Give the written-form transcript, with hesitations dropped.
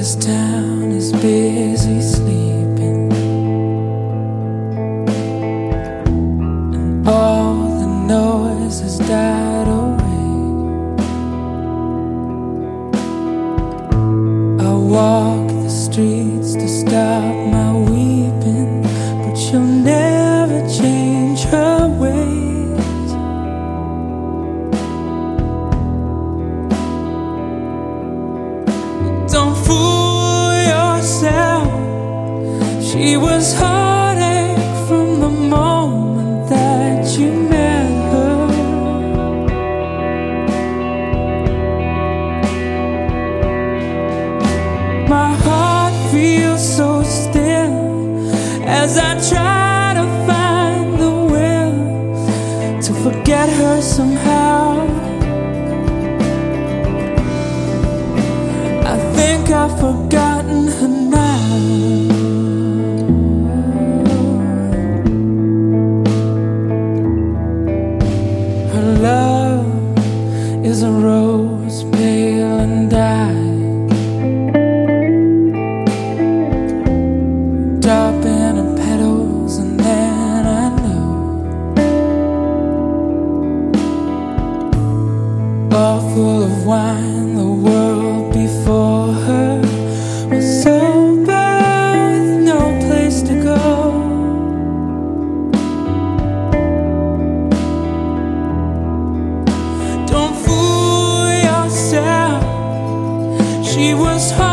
this town is busy sleeping, and all the noise has died away. I walk the streets to stop my weeping, but she'll never change her ways. Don't fool yourself, she was heartache from the moment that you met her. My heart feels so still as I try to find the will to forget her somehow. I've forgotten her now. Her love is a rose pale and dying, dropping her petals, and then I know, all full of wine, the world before her was sober with no place to go. Don't fool yourself, she was hard.